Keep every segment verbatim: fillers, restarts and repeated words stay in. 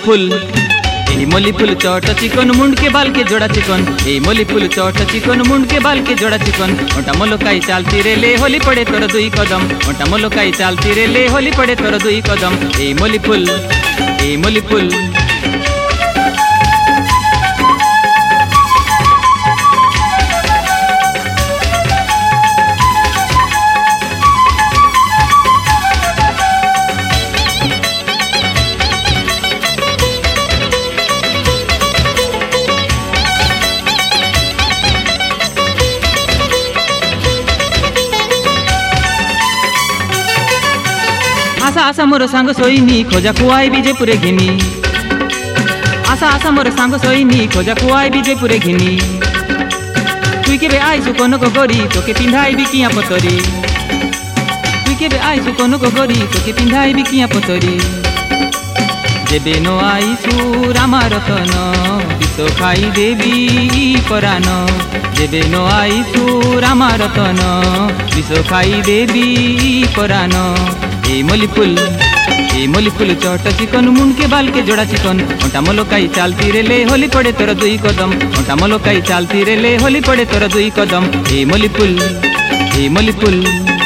Full ए मोली फुल चौट चिकन मुंड के बाल के जोड़ा चिकन ए मोली फुल चौट चिकन मुंड के बाल के जोड़ा चिकन ओटा मोलकाई चालती रे ले होली पड़े तोर दुई कदम ओटा मोलकाई चालती रे ले होली पड़े तोर दुई कदम ए मोली फुल ए मोली फुल। आशा आशा मोर सांग सोईनी खोजा कुआई विजयपुरे घिनी आशा आशा मोर सांग सोईनी खोजा कुआई विजयपुरे घिनी तुई केबे आइसु कनको गरी तोके पिंधाई बिकिया पतरी तुई केबे आइसु कनको गरी तोके पिंधाई बिकिया पतरी जेबे नो आइसु रामा रतन विष खाई देवी परान जेबे नो आइसु रामा रतन विष खाई देवी परान ए मोली फुल ए मोली फुल चौट चिकन मुंड के बाल के जोड़ा चिकन ओटा मोलकाई चालती रे ले होली पड़े तोर दुई कदम ओटा मोलकाई चालती रे ले होली पड़े तोर दुई कदम ए मोली फुल ए मोली फुल।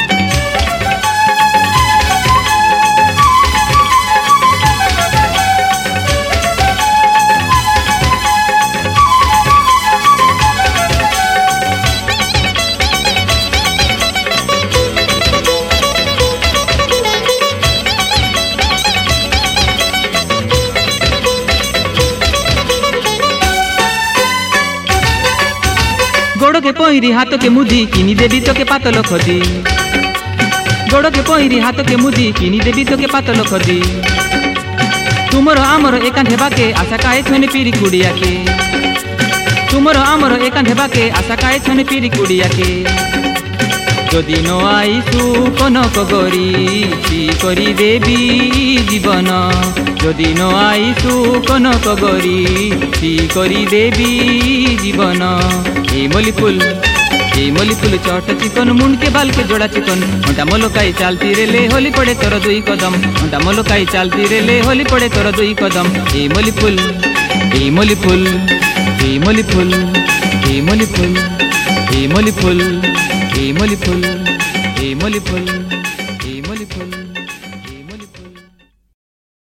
गोड़ के पहिरी हाथ के मुदी किनी देवी तो के पातल खदी गोड़ के पहिरी हाथ के मुदी किनी देवी तो के पातल खदी तुमर आमर एकांत हेबा के आशा काए छने पीरी कुड़िया के तुमर आमर एकांत हेबा के आशा काए छने पीरी कुड़िया के जदि न आइसु कनक गरी सी करी देवी जीवन जदि न आइसु कनक गरी सी करी देवी जीवन ए मोली फुल ए मोली फुल चौट चिकन मुंड के बाल के जोड़ा चिकन ओटा मोलकाई चालती रे ले होली पड़े तोर दुई कदम ओटा मोलकाई चालती रे ले होली पड़े तोर दुई कदम ए मोली फुल ए मोली फुल ए मोली फुल ए मोली फुल ए मोली फुल ए मोली फुल ए मोली फुल।